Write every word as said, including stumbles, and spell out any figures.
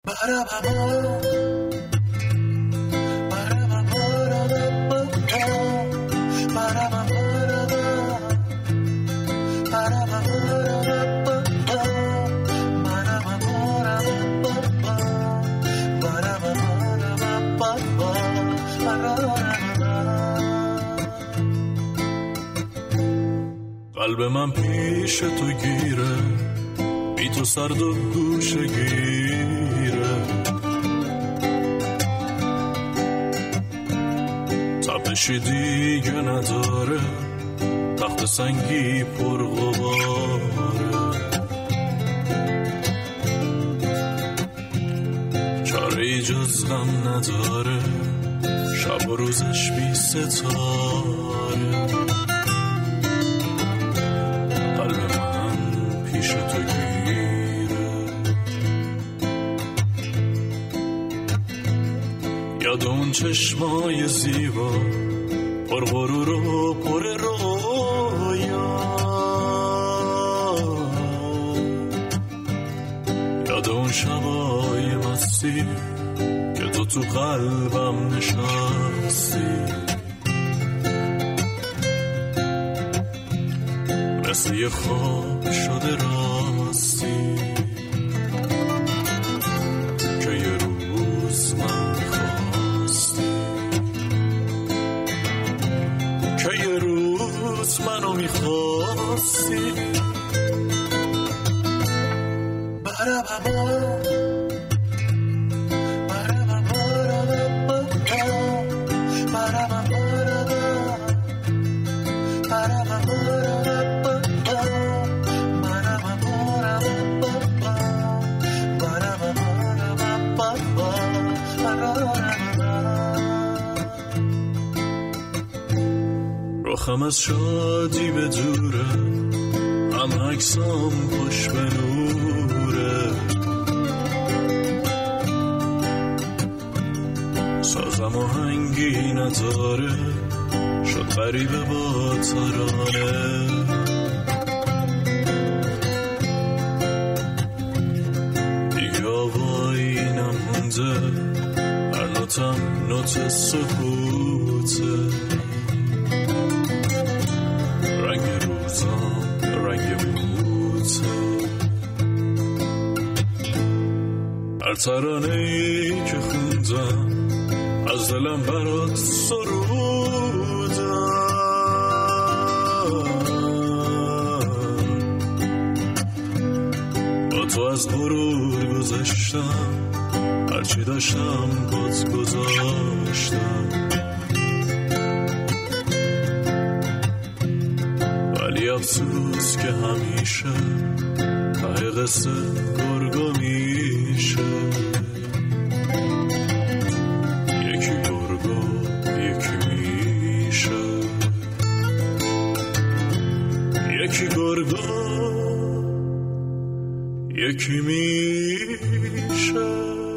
قلب من پیش تو گیره، بی تو سرد و گوشه گیره، تپشی دیگه نداره، تخت سنگی پر غباره، چاره جز غم نداره، شب و روزش بی ستاره. قلب من پیش تو گیره، یاد اون چشمای زیبا پر غرور و پر رویا، یاد اون شبای مستی که تو تو قلبم نشستی، مثل یه خواب شده راستی که یه روز من میخواستی، که یه روز منو میخواستی. رخم از شادی به دوره، هم عکسام خوش به نوره، سازم آهنگی نداره، شد غریبه با ترانه، دیگه آوایی نمونده، هر نوتم نوت سکوته، رنگ روزام رنگ بوته، هر ترانه‌ای که خوندم از دلم برات سرودم، با تو از غرور گذشتم، هرچی داشتم بات گذاشتم، ولی افسوس که همیشه ته قصه گرگا میشه، یکی گرگا یکی میشه، یکی گرگا یکی میشه.